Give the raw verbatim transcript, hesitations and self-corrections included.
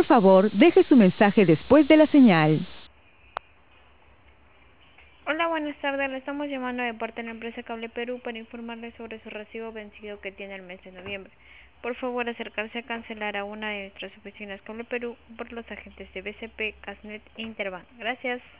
favor, deje su mensaje después de la señal. Hola, buenas tardes. Le estamos llamando de parte de la empresa Cable Perú para informarle sobre su recibo vencido que tiene el mes de noviembre. Por favor, acercarse a cancelar a una de nuestras oficinas Cable Perú por los agentes de B C P, Casnet e Interbank. Gracias.